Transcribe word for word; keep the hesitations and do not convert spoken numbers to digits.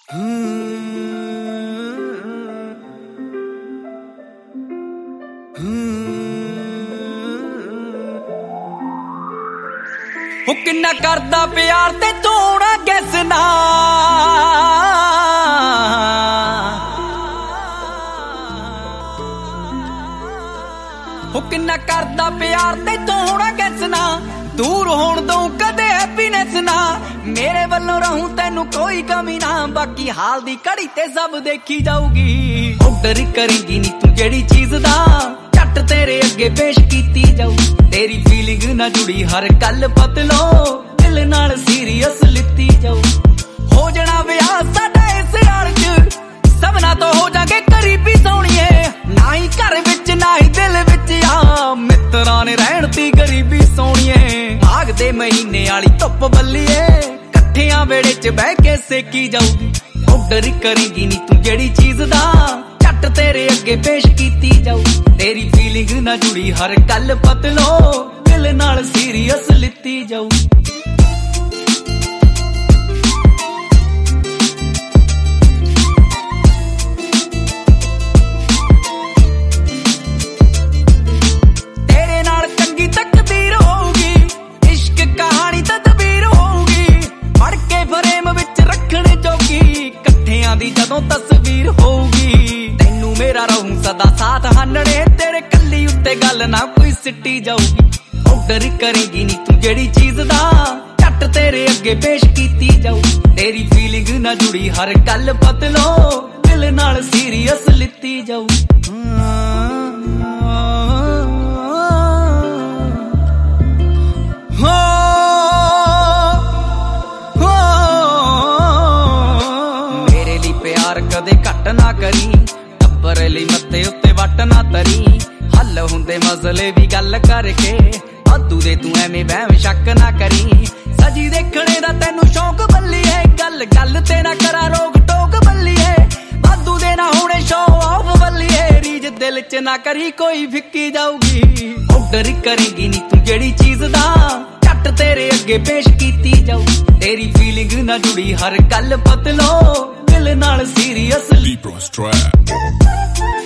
ਉਹ ਕਿੰਨਾ ਕਰਦਾ ਪਿਆਰ ਤੇ ਤੂੰ ਨਾ ਕਿਸਨਾ ਉਹ ਕਿੰਨਾ ਕਰਦਾ ਪਿਆਰ ਤੇ ਤੂੰ ਨਾ ਕਿਸਨਾ ਦੂਰ ਹੋਣ ਤੋਂ ਕਦੇ ਹੈਪੀਨੈਸ ਨਾ ਮੇਰੇ ਵੱਲੋਂ ਰਹੂੰ ਤੈਨੂੰ ਕੋਈ ਕਮੀ ਨਾ ਬਾਕੀ ਹਾਲ ਦੀ ਘੜੀ ਤੇ ਸਭ ਦੇਖੀ ਜਾਊਗੀ ਆਰਡਰ ਕਰੇਂਗੀ ਨੀ ਤੂੰ ਜਿਹੜੀ ਚੀਜ਼ ਦਾ ਝੱਟ ਤੇਰੇ ਅੱਗੇ ਪੇਸ਼ ਕੀਤੀ ਜਾਊ ਤੇਰੀ ਫੀਲਿੰਗ ਨਾ ਜੁੜੀ ਹਰ ਗੱਲ ਬਦਲੋ ਦਿਲ ਨਾਲ ਸੀਰੀਅਸ ਲਿੱਤੀ ਜਾਊ ਹੋ ਜਾਣਾ ਵਿਆਹ ਸਾਡਾ ਇਸ ਹਾਲ ਚ ਸਭਨਾ ਤੋਂ ਹੋ ਜਾਗੇ ਕਰੀਬੀ ਸੋਹਣੀਏ ਨਾ ਹੀ ਘਰ ਵਿੱਚ ਨਾ ਹੀ ਦਿਲ ਵਿੱਚ ਆ ਮਿੱਤਰਾਂ ਨੇ ਰਹਿਣ ਦੀ ਗਰੀਬੀ ਸੋਹਣੀਏ ਮਾਘ ਦੇ ਮਹੀਨੇ ਵਾਲੀ ਧੁੱਪ ਬੱਲੀਏ ਇਕੱਠਿਆਂ ਵੇੜੇ ਚ ਬਹਿ ਕੇ ਸੇਕੀ ਜਾਊਗੀ ਆਰਡਰ ਕਰੇਂਗੀ ਨੀ ਤੂੰ ਜਿਹੜੀ ਚੀਜ਼ ਦਾ ਝੱਟ ਤੇਰੇ ਅੱਗੇ ਪੇਸ਼ ਕੀਤੀ ਜਾਊ ਤੇਰੀ ਫੀਲਿੰਗ ਨਾ ਜੁੜੀ ਹਰ ਗੱਲ ਬਦਲੋ ਦਿਲ ਨਾਲ ਸੀਰੀਅਸ ਲਿੱਤੀ ਜਾਊ ਦੀ ਜਦੋਂ ਤਸਵੀਰ ਹੋਊਗੀ ਤੈਨੂੰ ਮੇਰਾ ਰਹੂੰ ਸਦਾ ਸਾਥ ਹਾਨਣੇ ਤੇਰੇ ਕੱਲੀ ਉੱਤੇ ਗੱਲ ਨਾ ਕੋਈ ਸਿੱਟੀ ਜਾਊਗੀ ਆਰਡਰ ਕਰੇਂਗੀ ਨੀ ਤੂੰ ਜਿਹੜੀ ਚੀਜ਼ ਦਾ ਝੱਟ ਤੇਰੇ ਅੱਗੇ ਪੇਸ਼ ਕੀਤੀ ਜਾਊ ਤੇਰੀ ਫੀਲਿੰਗ ਨਾ ਜੁੜੀ ਹਰ ਗੱਲ ਬਦਲੋ ਦਿਲ ਨਾਲ ਸੀਰੀਅਸ ਲਿੱਤੀ ਜਾਊ ਕਦੇ ਘੱਟ ਨਾ ਕਰੀ ਟੱਬਰ ਲਈ ਮੱਥੇ ਉੱਤੇ ਵੱਟ ਨਾ ਤਰੀ ਹੱਲ ਹੁੰਦੇ ਮਸਲੇ ਵੀ ਗੱਲ ਕਰਕੇ ਵਾਧੂ ਦੇ ਤੂੰ ਐਵੇਂ ਵਹਿਮ ਸ਼ੱਕ ਨਾ ਕਰੀ ਸਜੀ ਦੇਖਣੇ ਦਾ ਤੈਨੂੰ ਸ਼ੌਂਕ ਬੱਲੀਏ ਗੱਲ ਗੱਲ ਤੇ ਨਾ ਕਰਾ ਰੋਕ ਟੋਕ ਬੱਲੀਏ ਵਾਧੂ ਦੇ ਨਾ ਹੋਣੇ ਸ਼ੋਅ ਆਫ ਬੱਲੀਏ ਰੀਜ ਦਿਲ ਚ ਨਾ ਕਰੀ ਕੋਈ ਫਿੱਕੀ ਜਾਊਗੀ ਆਰਡਰ ਕਰੇਂਗੀ ਨੀ ਤੂੰ ਜਿਹੜੀ ਚੀਜ਼ ਦਾ ਝੱਟ ਤੇਰੇ ਅੱਗੇ ਪੇਸ਼ ਕੀਤੀ ਜਾਊ ਤੇਰੀ ਫੀਲਿੰਗ ਨਾ ਜੁੜੀ ਹਰ ਗੱਲ ਬਦਲੋ ਦਿਲ ਨਾਲ ਸੀਰੀਅਸ Deep on strap